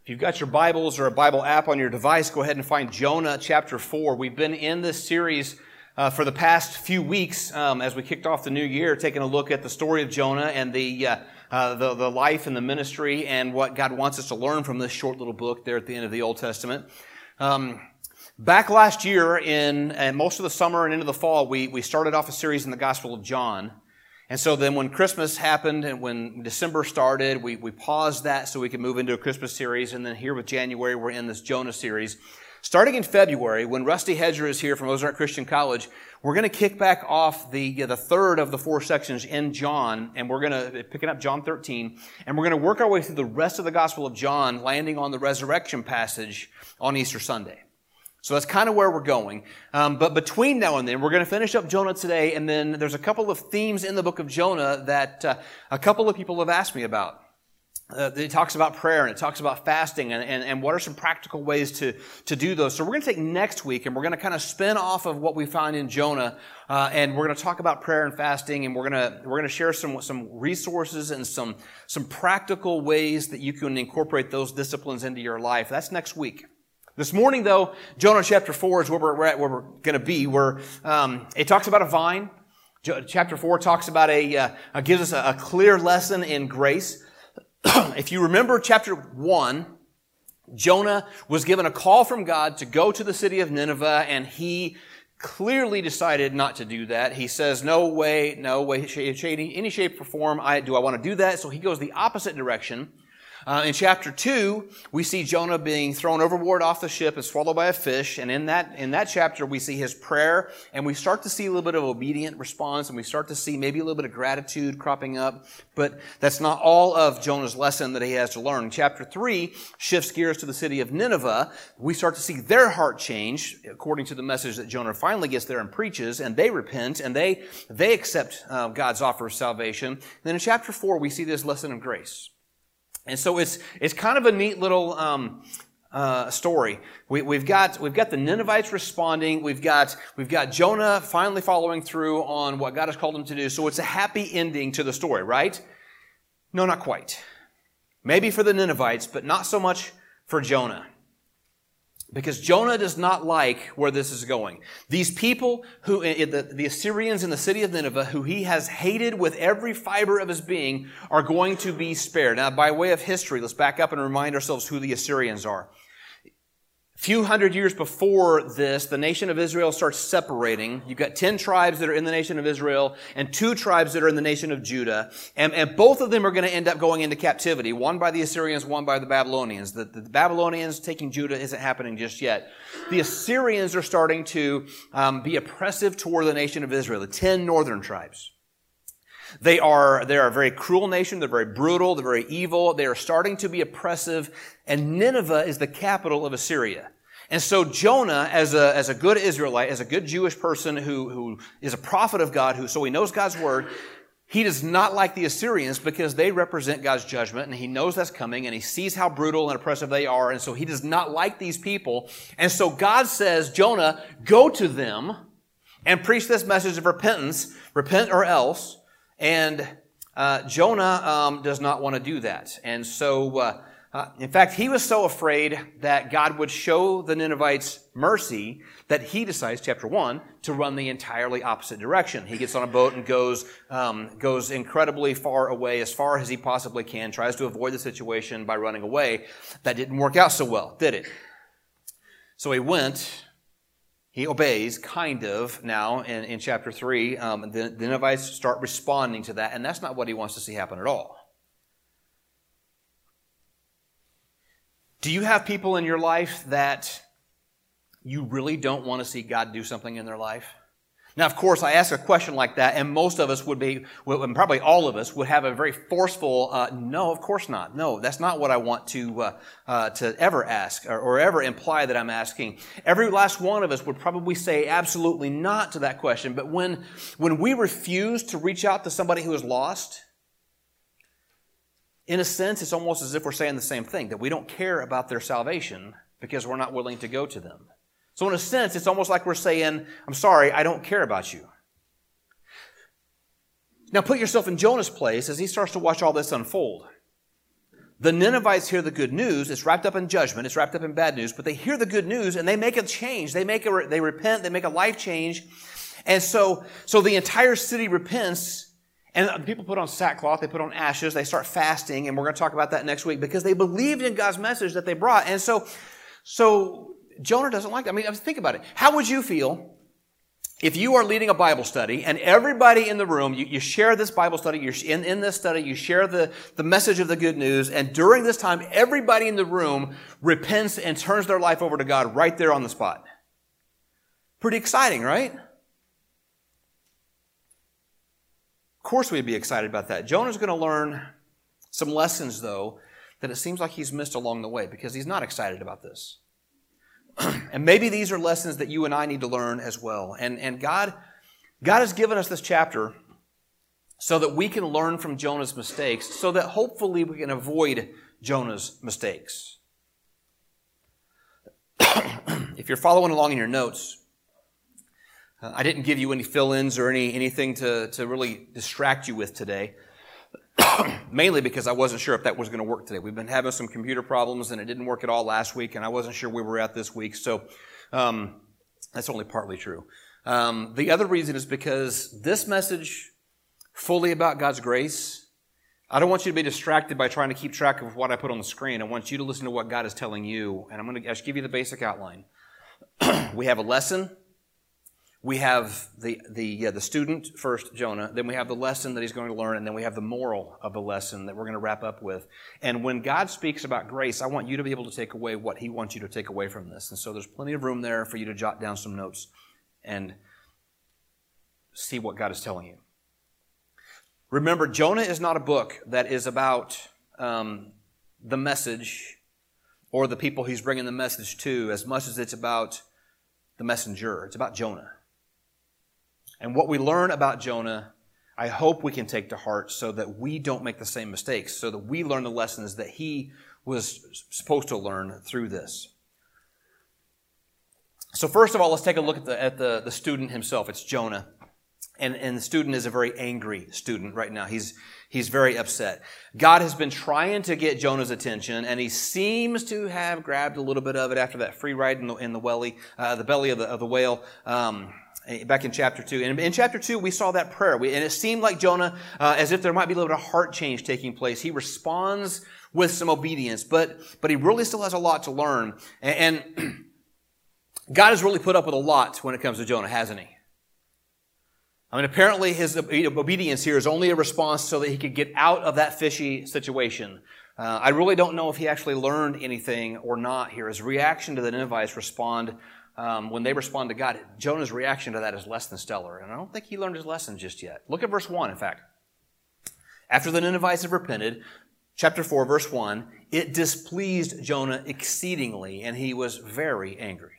If you've got your Bibles or a Bible app on your device, go ahead and find Jonah chapter 4. We've been in this series for the past few weeks as we kicked off the new year, taking a look at the story of Jonah and the life and the ministry and what God wants us to learn from this short little book there at the end of the Old Testament. Back last year, in most of the summer and into the fall, we started off a series in the Gospel of John. And so then when Christmas happened and when December started, we paused that so we could move into a Christmas series. And then here with January, we're in this Jonah series. Starting in February, when Rusty Hedger is here from Ozark Christian College, we're going to kick back off the third of the four sections in John, and we're going to picking up John 13, and we're going to work our way through the rest of the Gospel of John, landing on the resurrection passage on Easter Sunday. So that's kind of where we're going. But between now and then, we're going to finish up Jonah today, and then there's a couple of themes in the book of Jonah that a couple of people have asked me about. It talks about prayer, and it talks about fasting, and what are some practical ways to do those. So we're going to take next week, and we're going to kind of spin off of what we find in Jonah, and we're going to talk about prayer and fasting, and we're going to share some resources and some practical ways that you can incorporate those disciplines into your life. That's next week. This morning, though, Jonah chapter 4 is where we're at, where we're going to be. It talks about a vine. Chapter 4 talks about gives us a clear lesson in grace. If you remember chapter 1, Jonah was given a call from God to go to the city of Nineveh, and he clearly decided not to do that. He says, no way, any shape or form, do I want to do that? So he goes the opposite direction. In chapter 2, we see Jonah being thrown overboard off the ship and swallowed by a fish. And in that chapter, we see his prayer, and we start to see a little bit of obedient response, and we start to see maybe a little bit of gratitude cropping up. But that's not all of Jonah's lesson that he has to learn. Chapter 3 shifts gears to the city of Nineveh. We start to see their heart change, according to the message that Jonah finally gets there and preaches, and they repent, and they accept God's offer of salvation. And then in chapter 4, we see this lesson of grace. And so it's kind of a neat little story. We've got the Ninevites responding. We've got Jonah finally following through on what God has called him to do. So it's a happy ending to the story, right? No, not quite. Maybe for the Ninevites, but not so much for Jonah. Because Jonah does not like where this is going. These people, the Assyrians in the city of Nineveh, who he has hated with every fiber of his being, are going to be spared. Now, by way of history, let's back up and remind ourselves who the Assyrians are. A few hundred years before this, the nation of Israel starts separating. You've got 10 tribes that are in the nation of Israel and 2 tribes that are in the nation of Judah. And both of them are going to end up going into captivity, one by the Assyrians, one by the Babylonians. The Babylonians taking Judah isn't happening just yet. The Assyrians are starting to be oppressive toward the nation of Israel, the 10 northern tribes. They're a very cruel nation. They're very brutal. They're very evil. They are starting to be oppressive. And Nineveh is the capital of Assyria. And so Jonah, as a good Israelite, as a good Jewish person who is a prophet of God, so he knows God's word, he does not like the Assyrians because they represent God's judgment, and he knows that's coming, and he sees how brutal and oppressive they are, and so he does not like these people. And so God says, Jonah, go to them and preach this message of repentance, repent or else. And Jonah does not want to do that. And so, in fact, he was so afraid that God would show the Ninevites mercy that he decides, chapter 1, to run the entirely opposite direction. He gets on a boat and goes incredibly far away, as far as he possibly can, tries to avoid the situation by running away. That didn't work out so well, did it? So he went. He obeys, kind of, now in chapter 3. The Ninevites start responding to that, and that's not what he wants to see happen at all. Do you have people in your life that you really don't want to see God do something in their life? Now, of course, I ask a question like that, and most of us and probably all of us would have a very forceful, no, of course not. No, that's not what I want to ever ask or ever imply that I'm asking. Every last one of us would probably say absolutely not to that question. But when we refuse to reach out to somebody who is lost, in a sense, it's almost as if we're saying the same thing, that we don't care about their salvation because we're not willing to go to them. So in a sense, it's almost like we're saying, I'm sorry, I don't care about you. Now put yourself in Jonah's place as he starts to watch all this unfold. The Ninevites hear the good news. It's wrapped up in judgment. It's wrapped up in bad news. But they hear the good news and they make a change. They repent. They make a life change. And so the entire city repents. And people put on sackcloth. They put on ashes. They start fasting. And we're going to talk about that next week because they believed in God's message that they brought. And so Jonah doesn't like that. I mean, think about it. How would you feel if you are leading a Bible study and everybody in the room, you share this Bible study, you're in this study, you share the message of the good news, and during this time, everybody in the room repents and turns their life over to God right there on the spot? Pretty exciting, right? Of course we'd be excited about that. Jonah's going to learn some lessons, though, that it seems like he's missed along the way because he's not excited about this. And maybe these are lessons that you and I need to learn as well. And God has given us this chapter so that we can learn from Jonah's mistakes, so that hopefully we can avoid Jonah's mistakes. If you're following along in your notes, I didn't give you any fill-ins or anything to really distract you with today. Mainly because I wasn't sure if that was going to work today. We've been having some computer problems and it didn't work at all last week, and I wasn't sure where we're at this week, so that's only partly true. The other reason is because this message, fully about God's grace, I don't want you to be distracted by trying to keep track of what I put on the screen. I want you to listen to what God is telling you, and I'm going to just give you the basic outline. We have a lesson. We have the student first, Jonah. Then we have the lesson that he's going to learn, and then we have the moral of the lesson that we're going to wrap up with. And when God speaks about grace, I want you to be able to take away what He wants you to take away from this. And so there's plenty of room there for you to jot down some notes and see what God is telling you. Remember, Jonah is not a book that is about the message or the people He's bringing the message to as much as it's about the messenger. It's about Jonah. And what we learn about Jonah, I hope we can take to heart so that we don't make the same mistakes, so that we learn the lessons that he was supposed to learn through this. So first of all, let's take a look at the student himself. It's Jonah. And the student is a very angry student right now. He's very upset. God has been trying to get Jonah's attention, and he seems to have grabbed a little bit of it after that free ride in the belly of the whale. Back in chapter 2. And in chapter 2, we saw that prayer. And it seemed like Jonah, as if there might be a little bit of heart change taking place. He responds with some obedience, but he really still has a lot to learn. And God has really put up with a lot when it comes to Jonah, hasn't he? I mean, apparently his obedience here is only a response so that he could get out of that fishy situation. I really don't know if he actually learned anything or not here. His reaction to the Ninevites when they respond to God, Jonah's reaction to that is less than stellar. And I don't think he learned his lesson just yet. Look at verse 1, in fact. After the Ninevites have repented, chapter 4, verse 1, it displeased Jonah exceedingly, and he was very angry.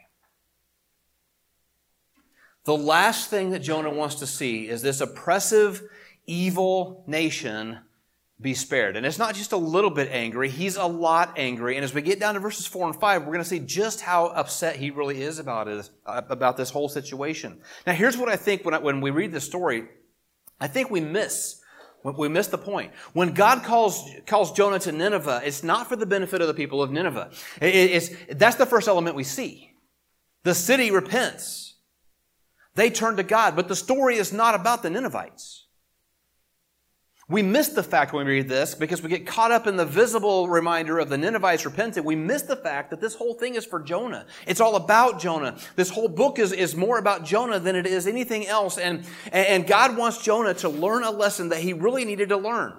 The last thing that Jonah wants to see is this oppressive, evil nation be spared. And it's not just a little bit angry, he's a lot angry. And as we get down to verses 4 and 5, we're going to see just how upset he really is about this whole situation. Now here's what I think when we read this story, I think we miss the point. When God calls Jonah to Nineveh, it's not for the benefit of the people of Nineveh. That's the first element we see. The city repents. They turn to God, but the story is not about the Ninevites. We miss the fact when we read this because we get caught up in the visible reminder of the Ninevites repenting. We miss the fact that this whole thing is for Jonah. It's all about Jonah. This whole book is more about Jonah than it is anything else. And God wants Jonah to learn a lesson that he really needed to learn.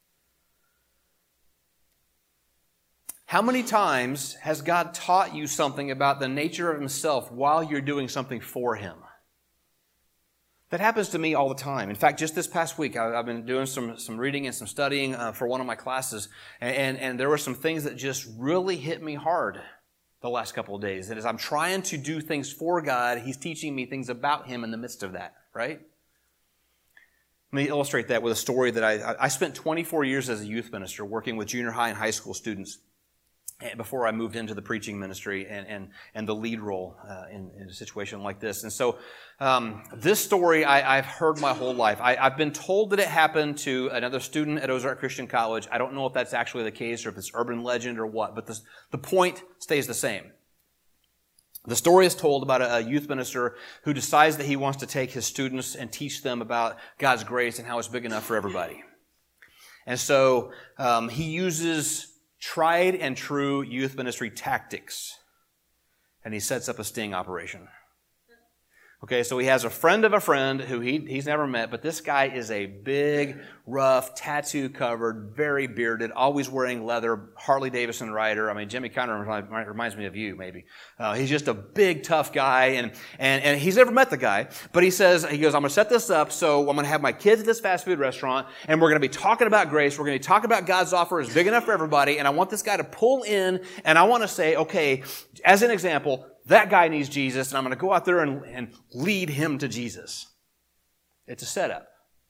How many times has God taught you something about the nature of Himself while you're doing something for Him? That happens to me all the time. In fact, just this past week, I've been doing some reading and some studying for one of my classes, and there were some things that just really hit me hard the last couple of days. And as I'm trying to do things for God, He's teaching me things about Him in the midst of that, right? Let me illustrate that with a story that I spent 24 years as a youth minister working with junior high and high school students. before I moved into the preaching ministry and the lead role in a situation like this. And so this story I've heard my whole life. I've been told that it happened to another student at Ozark Christian College. I don't know if that's actually the case or if it's urban legend or what, but the point stays the same. The story is told about a youth minister who decides that he wants to take his students and teach them about God's grace and how it's big enough for everybody. And so he uses tried and true youth ministry tactics, and he sets up a sting operation. Okay, so he has a friend of a friend who he's never met, but this guy is a big, rough, tattoo-covered, very bearded, always wearing leather, Harley-Davidson rider. I mean, Jimmy kind of reminds me of you, maybe. He's just a big, tough guy, and he's never met the guy, but he goes, I'm going to set this up, so I'm going to have my kids at this fast food restaurant, and we're going to be talking about grace, we're going to be talking about God's offer is big enough for everybody, and I want this guy to pull in, and I want to say, okay, as an example, that guy needs Jesus, and I'm going to go out there and lead him to Jesus. It's a setup.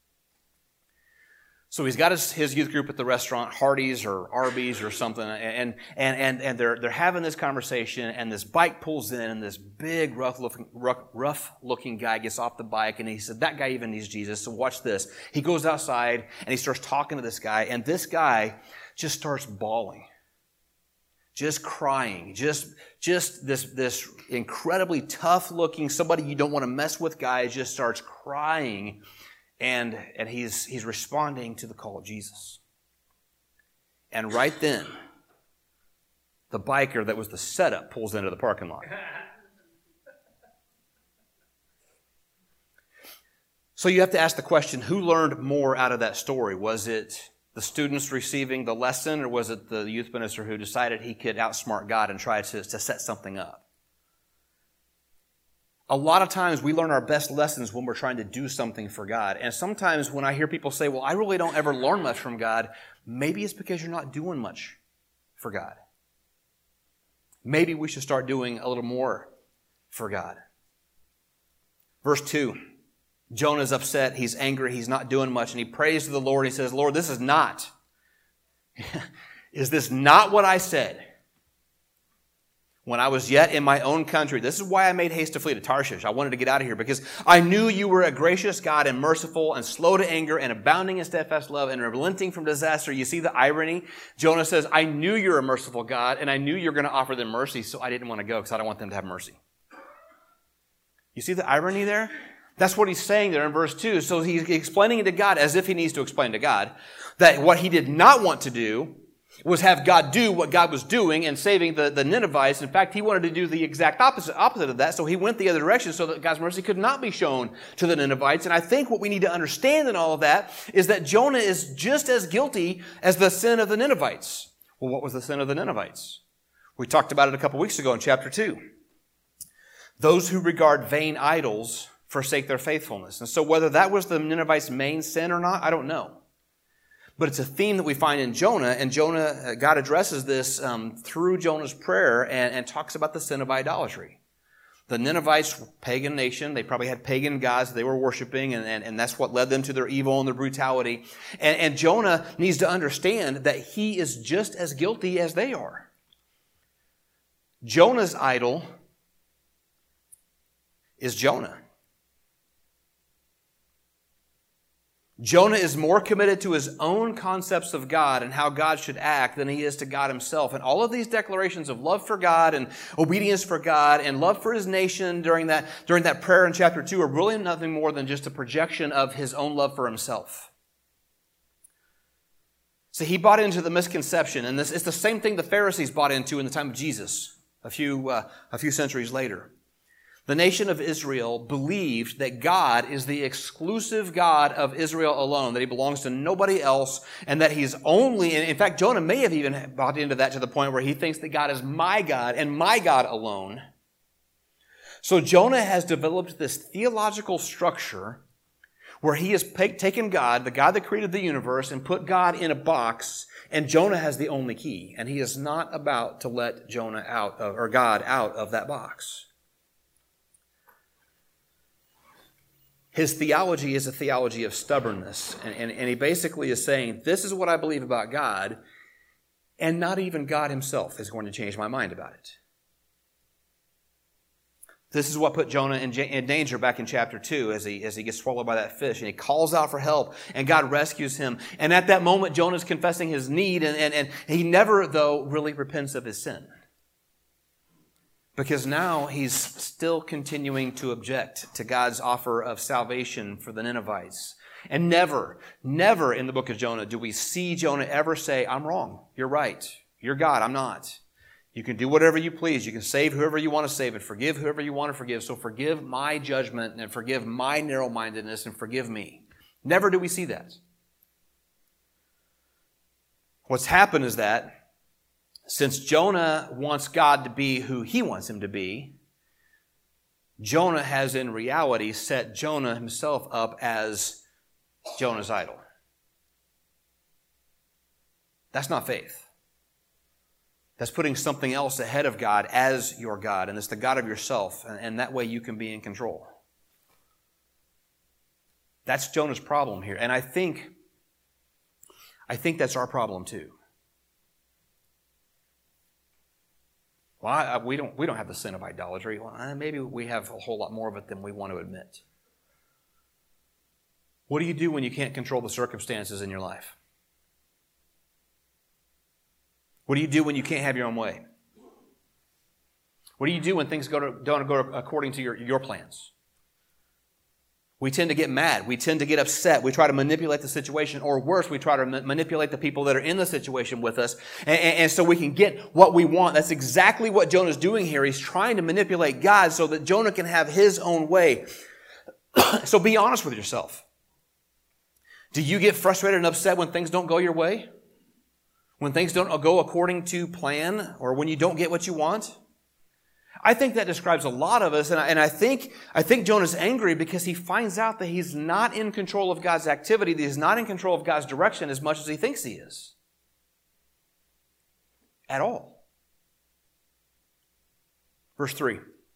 So he's got his youth group at the restaurant, Hardee's or Arby's or something, and they're having this conversation, and this bike pulls in, and this big, rough-looking guy gets off the bike, and he said, that guy even needs Jesus, so watch this. He goes outside, and he starts talking to this guy, and this guy just starts bawling. Just crying, just this incredibly tough-looking, somebody you don't want to mess with guy just starts crying, and he's responding to the call of Jesus. And right then, the biker that was the setup pulls into the parking lot. So you have to ask the question, who learned more out of that story? Was it the students receiving the lesson, or was it the youth minister who decided he could outsmart God and try to set something up? A lot of times we learn our best lessons when we're trying to do something for God. And sometimes when I hear people say, well, I really don't ever learn much from God, maybe it's because you're not doing much for God. Maybe we should start doing a little more for God. Verse 2. Jonah's upset, he's angry, he's not doing much, and he prays to the Lord. He says, Lord, is this not what I said when I was yet in my own country? This is why I made haste to flee to Tarshish. I wanted to get out of here because I knew you were a gracious God and merciful and slow to anger and abounding in steadfast love and relenting from disaster. You see the irony? Jonah says, I knew you're a merciful God and I knew you're going to offer them mercy, so I didn't want to go because I don't want them to have mercy. You see the irony there? That's what he's saying there in verse 2. So he's explaining it to God as if he needs to explain to God that what he did not want to do was have God do what God was doing and saving the Ninevites. In fact, he wanted to do the exact opposite of that. So he went the other direction so that God's mercy could not be shown to the Ninevites. And I think what we need to understand in all of that is that Jonah is just as guilty as the sin of the Ninevites. Well, what was the sin of the Ninevites? We talked about it a couple weeks ago in chapter 2. Those who regard vain idols forsake their faithfulness. And so whether that was the Ninevites' main sin or not, I don't know. But it's a theme that we find in Jonah, and God addresses this through Jonah's prayer and talks about the sin of idolatry. The Ninevites, pagan nation, they probably had pagan gods they were worshiping, and that's what led them to their evil and their brutality. And Jonah needs to understand that he is just as guilty as they are. Jonah's idol is Jonah. Jonah is more committed to his own concepts of God and how God should act than he is to God himself. And all of these declarations of love for God and obedience for God and love for his nation during that prayer in chapter 2 are really nothing more than just a projection of his own love for himself. So he bought into the misconception, and it's the same thing the Pharisees bought into in the time of Jesus, a few centuries later. The nation of Israel believed that God is the exclusive God of Israel alone, that he belongs to nobody else, and that he's only, and in fact, Jonah may have even bought into that to the point where he thinks that God is my God and my God alone. So Jonah has developed this theological structure where he has taken God, the God that created the universe, and put God in a box, and Jonah has the only key, and he is not about to let God out of that box. His theology is a theology of stubbornness, and he basically is saying, this is what I believe about God, And not even God himself is going to change my mind about it. This is what put Jonah in danger back in chapter 2 as he gets swallowed by that fish. And he calls out for help, and God rescues him. And at that moment, Jonah's confessing his need, and he never, though, really repents of his sin. Because now he's still continuing to object to God's offer of salvation for the Ninevites. And never in the book of Jonah do we see Jonah ever say, I'm wrong, you're right, you're God, I'm not. You can do whatever you please. You can save whoever you want to save and forgive whoever you want to forgive. So forgive my judgment and forgive my narrow-mindedness and forgive me. Never do we see that. What's happened is that since Jonah wants God to be who he wants him to be, Jonah has in reality set Jonah himself up as Jonah's idol. That's not faith. That's putting something else ahead of God as your God, and it's the God of yourself, and that way you can be in control. That's Jonah's problem here, and I think that's our problem too. Well, we don't have the sin of idolatry. Well, maybe we have a whole lot more of it than we want to admit. What do you do when you can't control the circumstances in your life? What do you do when you can't have your own way? What do you do when things don't go according to your plans? We tend to get mad. We tend to get upset. We try to manipulate the situation, or worse, we try to manipulate the people that are in the situation with us, and so we can get what we want. That's exactly what Jonah's doing here. He's trying to manipulate God so that Jonah can have his own way. So be honest with yourself. Do you get frustrated and upset when things don't go your way? When things don't go according to plan, or when you don't get what you want? I think that describes a lot of us, and I think Jonah's angry because he finds out that he's not in control of God's activity, that he's not in control of God's direction as much as he thinks he is. At all. Verse 3.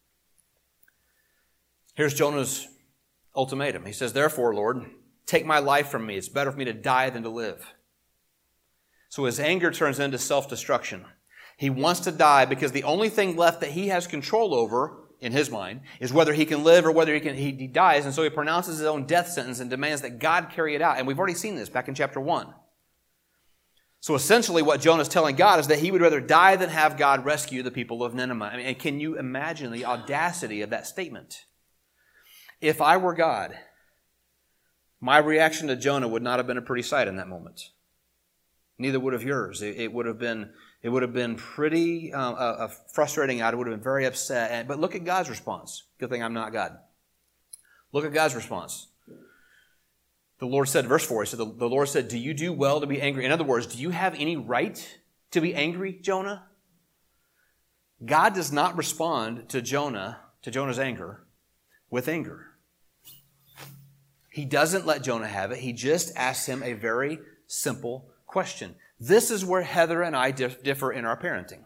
Here's Jonah's ultimatum. He says, "Therefore, Lord, take my life from me. It's better for me to die than to live." So his anger turns into self-destruction. He wants to die because the only thing left that he has control over, in his mind, is whether he can live or whether he dies. And so he pronounces his own death sentence and demands that God carry it out. And we've already seen this back in chapter 1. So essentially what Jonah's telling God is that he would rather die than have God rescue the people of Nineveh. I mean, can you imagine the audacity of that statement? If I were God, my reaction to Jonah would not have been a pretty sight in that moment. Neither would have yours. It would have been pretty frustrating. I would have been very upset. But look at God's response. Good thing I'm not God. Look at God's response. The Lord said, verse 4, he said, the Lord said, "Do you do well to be angry?" In other words, do you have any right to be angry, Jonah? God does not respond to Jonah's anger, with anger. He doesn't let Jonah have it. He just asks him a very simple question. This is where Heather and I differ in our parenting.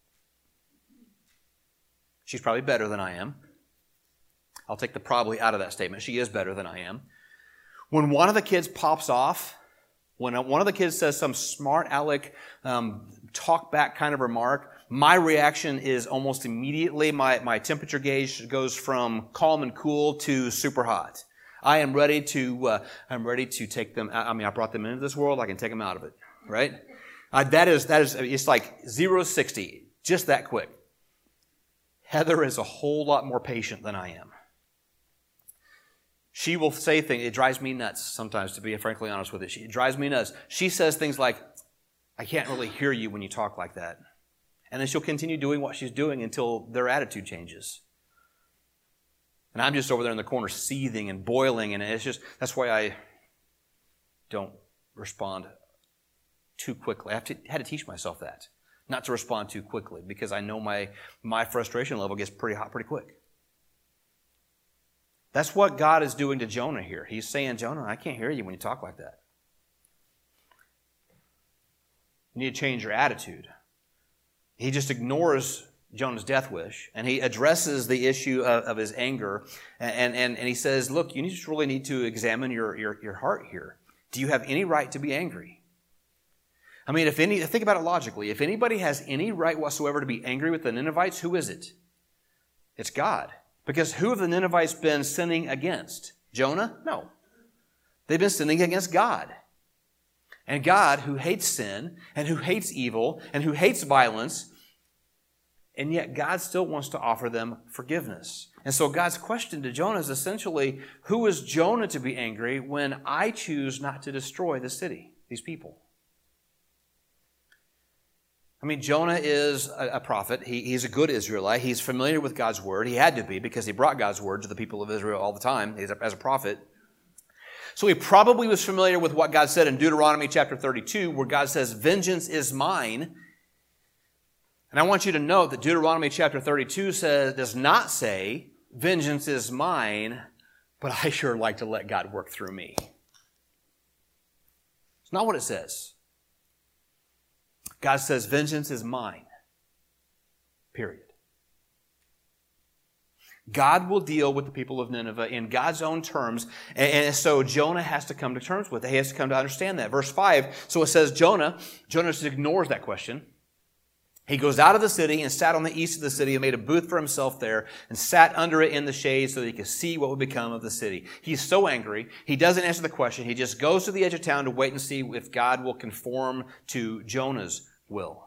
She's probably better than I am. I'll take the probably out of that statement. She is better than I am. When one of the kids pops off, when one of the kids says some smart aleck, talk back kind of remark, my reaction is almost immediately, my temperature gauge goes from calm and cool to super hot. I'm ready to take them. I mean, I brought them into this world. I can take them out of it, right? That is. It's like 0 to 60, just that quick. Heather is a whole lot more patient than I am. She will say things. It drives me nuts sometimes, to be frankly honest with you. It drives me nuts. She says things like, "I can't really hear you when you talk like that," and then she'll continue doing what she's doing until their attitude changes. And I'm just over there in the corner seething and boiling, and that's why I don't respond too quickly. I had to teach myself that, not to respond too quickly, because I know my frustration level gets pretty hot pretty quick. That's what God is doing to Jonah here. He's saying, "Jonah, I can't hear you when you talk like that. You need to change your attitude." He just ignores Jonah's death wish, and he addresses the issue of his anger, and he says, "Look, you just really need to examine your heart here. Do you have any right to be angry?" I mean, think about it logically. If anybody has any right whatsoever to be angry with the Ninevites, who is it? It's God. Because who have the Ninevites been sinning against? Jonah? No. They've been sinning against God. And God, who hates sin, and who hates evil, and who hates violence, and yet God still wants to offer them forgiveness. And so God's question to Jonah is essentially, who is Jonah to be angry when I choose not to destroy the city, these people? I mean, Jonah is a prophet. He's a good Israelite. He's familiar with God's word. He had to be because he brought God's word to the people of Israel all the time as a prophet. So he probably was familiar with what God said in Deuteronomy chapter 32, where God says, vengeance is mine. And I want you to note that Deuteronomy chapter 32 does not say, vengeance is mine, but I sure like to let God work through me. It's not what it says. God says, vengeance is mine. Period. God will deal with the people of Nineveh in God's own terms, and so Jonah has to come to terms with it. He has to come to understand that. Verse 5, so it says Jonah just ignores that question. He goes out of the city and sat on the east of the city and made a booth for himself there and sat under it in the shade so that he could see what would become of the city. He's so angry, he doesn't answer the question. He just goes to the edge of town to wait and see if God will conform to Jonah's will.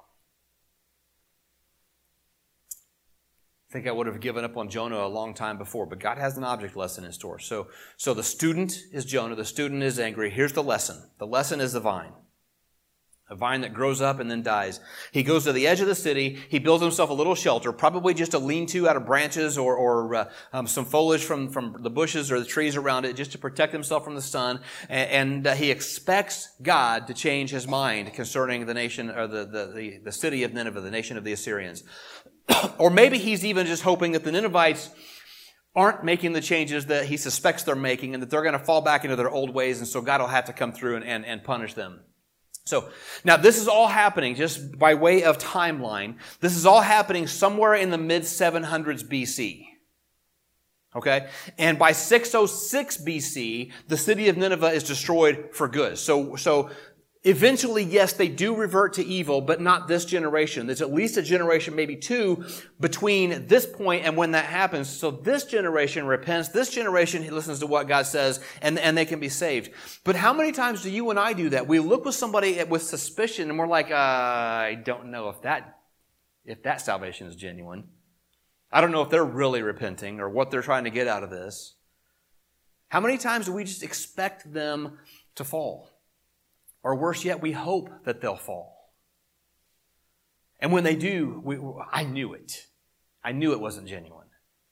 I think I would have given up on Jonah a long time before, but God has an object lesson in store. So the student is Jonah. The student is angry. Here's the lesson. The lesson is the vine. A vine that grows up and then dies. He goes to the edge of the city. He builds himself a little shelter, probably just a lean-to out of branches or some foliage from the bushes or the trees around it, just to protect himself from the sun. And he expects God to change his mind concerning the nation or the city of Nineveh, the nation of the Assyrians. Or maybe he's even just hoping that the Ninevites aren't making the changes that he suspects they're making and that they're going to fall back into their old ways, and so God will have to come through and punish them. So, now this is all happening just by way of timeline. This is all happening somewhere in the mid-700s BC. Okay? And by 606 BC, the city of Nineveh is destroyed for good. So eventually, yes, they do revert to evil, but not this generation. There's at least a generation, maybe two, between this point and when that happens. So this generation repents. This generation listens to what God says, and they can be saved. But how many times do you and I do that? We look with somebody with suspicion, and we're like, I don't know if that salvation is genuine. I don't know if they're really repenting or what they're trying to get out of this. How many times do we just expect them to fall? Or worse yet, we hope that they'll fall. And when they do, I knew it. I knew it wasn't genuine.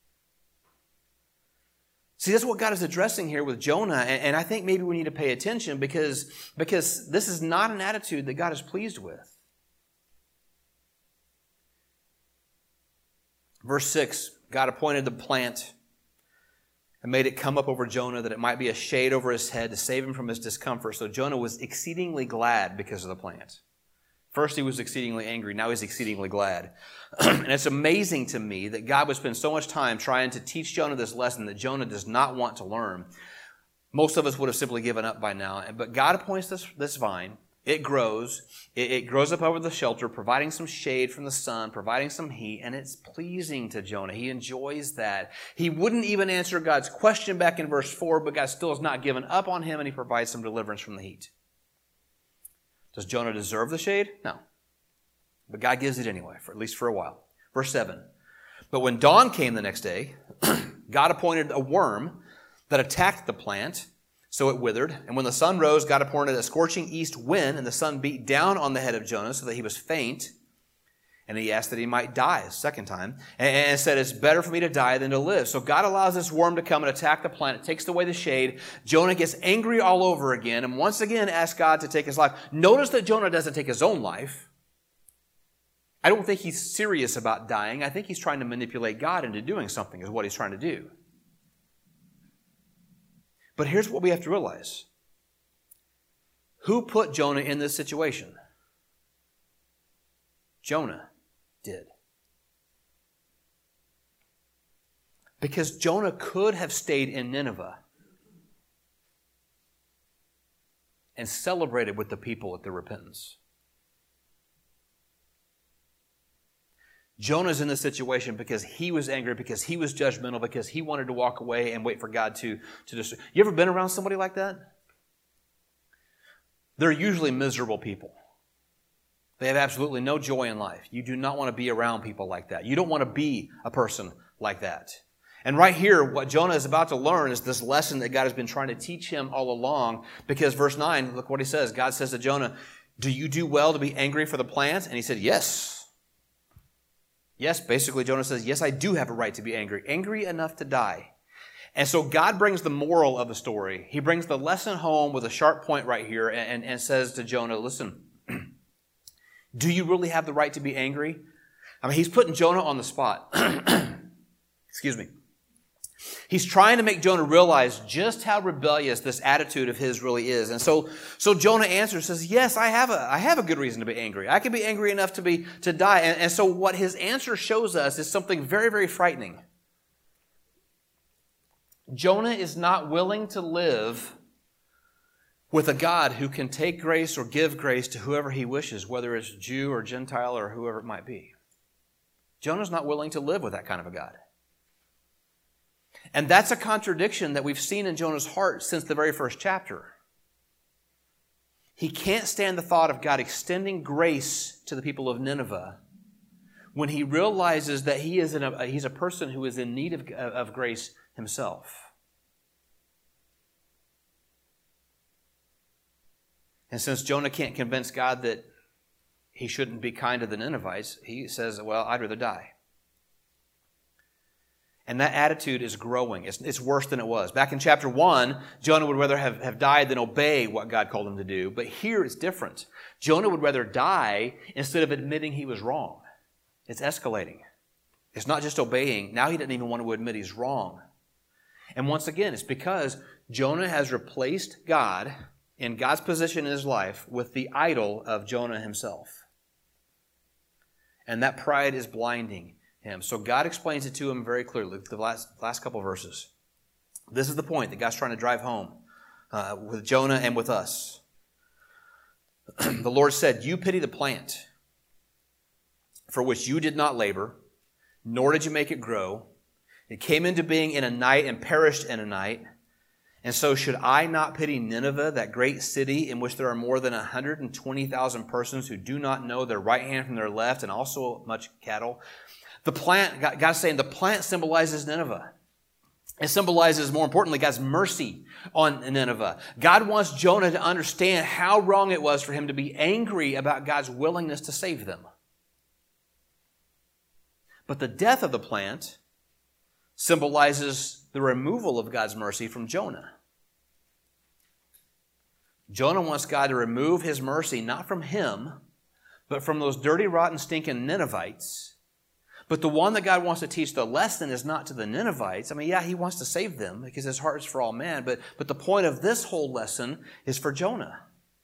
See, that's what God is addressing here with Jonah, and I think maybe we need to pay attention because this is not an attitude that God is pleased with. Verse 6, God appointed the plant and made it come up over Jonah that it might be a shade over his head to save him from his discomfort. So Jonah was exceedingly glad because of the plant. First he was exceedingly angry, now he's exceedingly glad. And it's amazing to me that God would spend so much time trying to teach Jonah this lesson that Jonah does not want to learn. Most of us would have simply given up by now. But God appoints this vine. It grows. It grows up over the shelter, providing some shade from the sun, providing some heat, and it's pleasing to Jonah. He enjoys that. He wouldn't even answer God's question back in verse 4, but God still has not given up on him, and he provides some deliverance from the heat. Does Jonah deserve the shade? No. But God gives it anyway, at least for a while. Verse 7. But when dawn came the next day, God appointed a worm that attacked the plant, so it withered. And when the sun rose, God appointed a scorching east wind, and the sun beat down on the head of Jonah so that he was faint. And he asked that he might die a second time, and said, it's better for me to die than to live. So God allows this worm to come and attack the plant. It takes away the shade. Jonah gets angry all over again, and once again asks God to take his life. Notice that Jonah doesn't take his own life. I don't think he's serious about dying. I think he's trying to manipulate God into doing something, is what he's trying to do. But here's what we have to realize. Who put Jonah in this situation? Jonah did. Because Jonah could have stayed in Nineveh and celebrated with the people at their repentance. Jonah's in this situation because he was angry, because he was judgmental, because he wanted to walk away and wait for God to destroy. You ever been around somebody like that? They're usually miserable people. They have absolutely no joy in life. You do not want to be around people like that. You don't want to be a person like that. And right here, what Jonah is about to learn is this lesson that God has been trying to teach him all along. Because verse 9, look what he says. God says to Jonah, "Do you do well to be angry for the plant?" And he said, "Yes." Yes, basically Jonah says, yes, I do have a right to be angry. Angry enough to die. And so God brings the moral of the story. He brings the lesson home with a sharp point right here and says to Jonah, listen, do you really have the right to be angry? I mean, he's putting Jonah on the spot. Excuse me. He's trying to make Jonah realize just how rebellious this attitude of his really is. And so Jonah answers, says, yes, I have a good reason to be angry. I can be angry enough to die. And so what his answer shows us is something very, very frightening. Jonah is not willing to live with a God who can take grace or give grace to whoever he wishes, whether it's Jew or Gentile or whoever it might be. Jonah's not willing to live with that kind of a God. And that's a contradiction that we've seen in Jonah's heart since the very first chapter. He can't stand the thought of God extending grace to the people of Nineveh when he realizes that he's a person who is in need of grace himself. And since Jonah can't convince God that he shouldn't be kind to the Ninevites, he says, well, I'd rather die. And that attitude is growing. It's worse than it was. Back in chapter 1, Jonah would rather have died than obey what God called him to do. But here it's different. Jonah would rather die instead of admitting he was wrong. It's escalating. It's not just obeying. Now he doesn't even want to admit he's wrong. And once again, it's because Jonah has replaced God in God's position in his life with the idol of Jonah himself. And that pride is blinding him. So God explains it to him very clearly. The last couple of verses. This is the point that God's trying to drive home with Jonah and with us. The Lord said, you pity the plant for which you did not labor, nor did you make it grow. It came into being in a night and perished in a night. And so should I not pity Nineveh, that great city in which there are more than 120,000 persons who do not know their right hand from their left, and also much cattle? The plant, God's saying, the plant symbolizes Nineveh. It symbolizes, more importantly, God's mercy on Nineveh. God wants Jonah to understand how wrong it was for him to be angry about God's willingness to save them. But the death of the plant symbolizes the removal of God's mercy from Jonah. Jonah wants God to remove his mercy, not from him, but from those dirty, rotten, stinking Ninevites. But the one that God wants to teach the lesson is not to the Ninevites. I mean, yeah, he wants to save them because his heart is for all man. But the point of this whole lesson is for Jonah.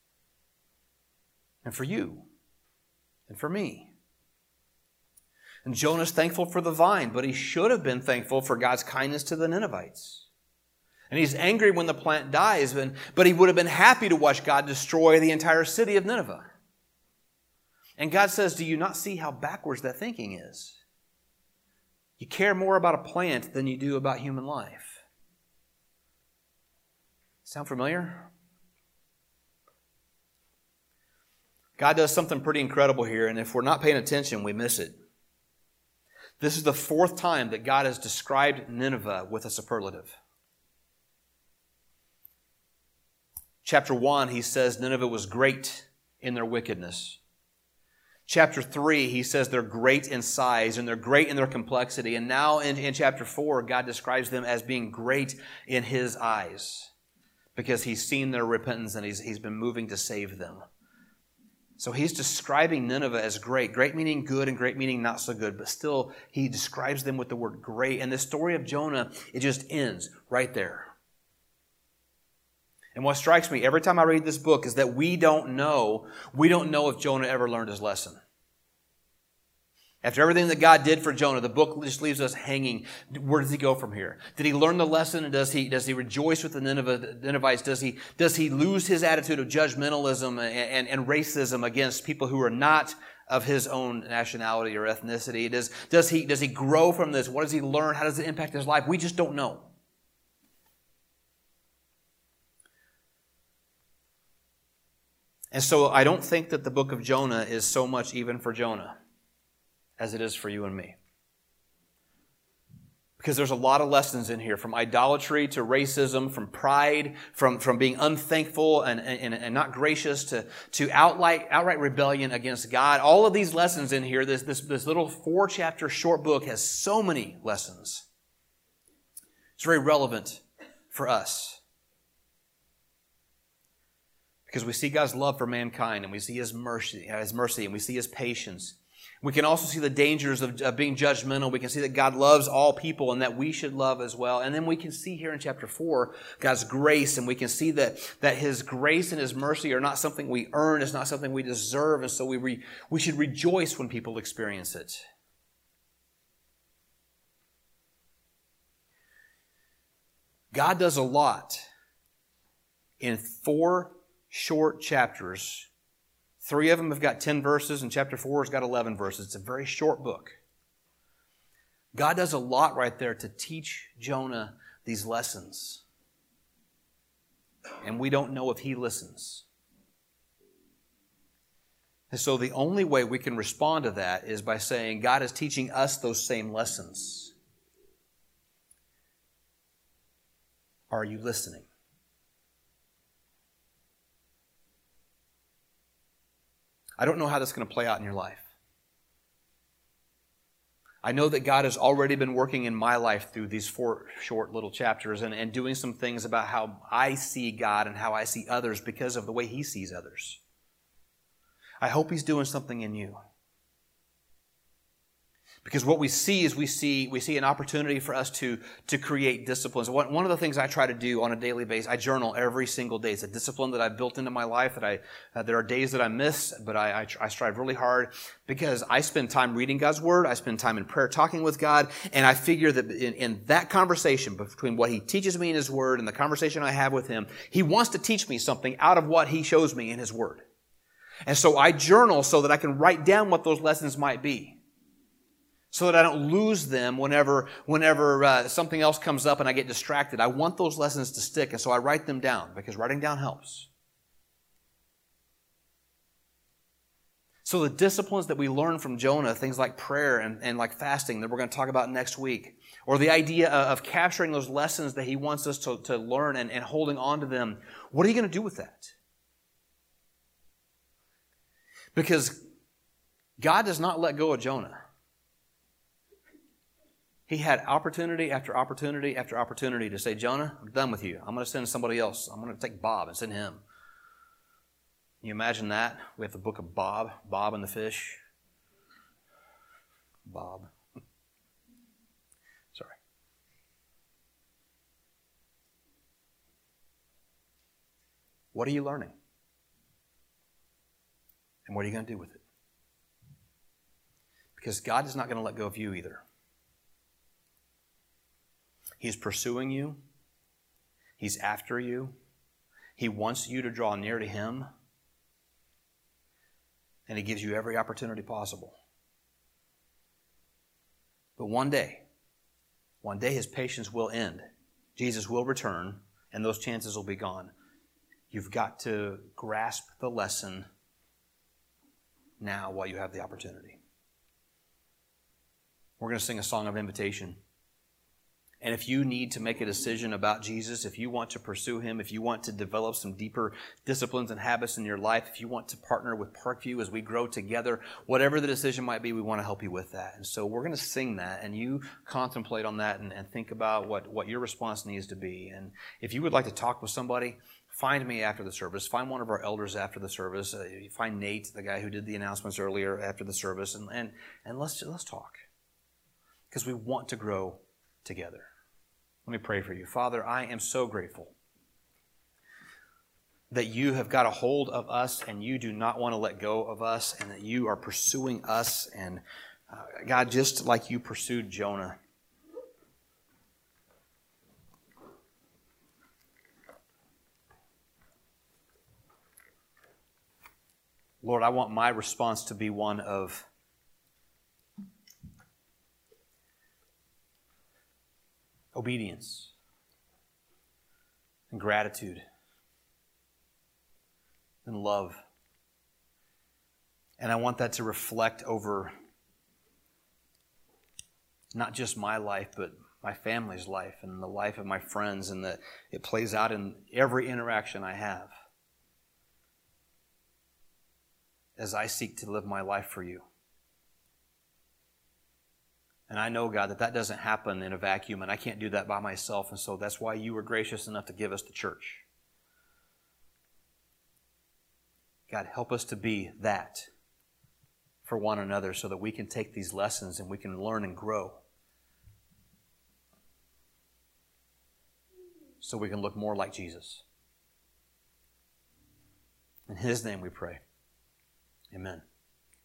And for you. And for me. And Jonah's thankful for the vine, but he should have been thankful for God's kindness to the Ninevites. And he's angry when the plant dies, but he would have been happy to watch God destroy the entire city of Nineveh. And God says, do you not see how backwards that thinking is? You care more about a plant than you do about human life. Sound familiar? God does something pretty incredible here, and if we're not paying attention, we miss it. This is the fourth time that God has described Nineveh with a superlative. Chapter 1, he says Nineveh was great in their wickedness. Chapter 3, he says they're great in size and they're great in their complexity. And now in chapter 4, God describes them as being great in his eyes because he's seen their repentance and he's been moving to save them. So he's describing Nineveh as great. Great meaning good and great meaning not so good. But still, he describes them with the word great. And the story of Jonah, it just ends right there. And what strikes me every time I read this book is that we don't know if Jonah ever learned his lesson. After everything that God did for Jonah, the book just leaves us hanging. Where does he go from here? Did he learn the lesson? And does he rejoice with the Ninevites? Does he lose his attitude of judgmentalism and racism against people who are not of his own nationality or ethnicity? Does he grow from this? What does he learn? How does it impact his life? We just don't know. And so I don't think that the book of Jonah is so much even for Jonah as it is for you and me. Because there's a lot of lessons in here, from idolatry to racism, from pride, from being unthankful and not gracious to outright rebellion against God. All of these lessons in here, this little 4-chapter short book has so many lessons. It's very relevant for us. Because we see God's love for mankind, and we see His mercy, and we see His patience. We can also see the dangers of being judgmental. We can see that God loves all people and that we should love as well. And then we can see here in chapter 4 God's grace, and we can see that His grace and His mercy are not something we earn. It's not something we deserve, and so we should rejoice when people experience it. God does a lot in 4 short chapters. 3 of them have got 10 verses, and chapter 4 has got 11 verses. It's a very short book. God does a lot right there to teach Jonah these lessons. And we don't know if he listens. And so the only way we can respond to that is by saying, God is teaching us those same lessons. Are you listening? I don't know how that's going to play out in your life. I know that God has already been working in my life through these 4 short little chapters and doing some things about how I see God and how I see others because of the way He sees others. I hope He's doing something in you. Because what we see is we see an opportunity for us to create disciplines. One of the things I try to do on a daily basis, I journal every single day. It's a discipline that I've built into my life. There are days that I miss, but I strive really hard because I spend time reading God's Word. I spend time in prayer talking with God. And I figure that in that conversation between what He teaches me in His Word and the conversation I have with Him, He wants to teach me something out of what He shows me in His Word. And so I journal so that I can write down what those lessons might be, so that I don't lose them whenever something else comes up and I get distracted. I want those lessons to stick, and so I write them down, because writing down helps. So the disciplines that we learn from Jonah, things like prayer and like fasting that we're going to talk about next week, or the idea of capturing those lessons that He wants us to learn and holding on to them, what are you going to do with that? Because God does not let go of Jonah. He had opportunity after opportunity after opportunity to say, Jonah, I'm done with you. I'm going to send somebody else. I'm going to take Bob and send him. Can you imagine that? We have the book of Bob and the fish. Bob. Sorry. What are you learning? And what are you going to do with it? Because God is not going to let go of you either. He's pursuing you. He's after you. He wants you to draw near to Him. And He gives you every opportunity possible. But one day His patience will end. Jesus will return, and those chances will be gone. You've got to grasp the lesson now while you have the opportunity. We're going to sing a song of invitation. And if you need to make a decision about Jesus, if you want to pursue Him, if you want to develop some deeper disciplines and habits in your life, if you want to partner with Parkview as we grow together, whatever the decision might be, we want to help you with that. And so we're going to sing that, and you contemplate on that and think about what your response needs to be. And if you would like to talk with somebody, find me after the service. Find one of our elders after the service. Find Nate, the guy who did the announcements earlier, after the service, and let's talk. Because we want to grow together. Let me pray for you. Father, I am so grateful that you have got a hold of us and you do not want to let go of us, and that you are pursuing us. And God, just like you pursued Jonah, Lord, I want my response to be one of obedience and gratitude and love. And I want that to reflect over not just my life, but my family's life and the life of my friends, and that it plays out in every interaction I have as I seek to live my life for you. And I know, God, that doesn't happen in a vacuum, and I can't do that by myself, and so that's why you were gracious enough to give us the church. God, help us to be that for one another so that we can take these lessons and we can learn and grow, so we can look more like Jesus. In His name we pray. Amen.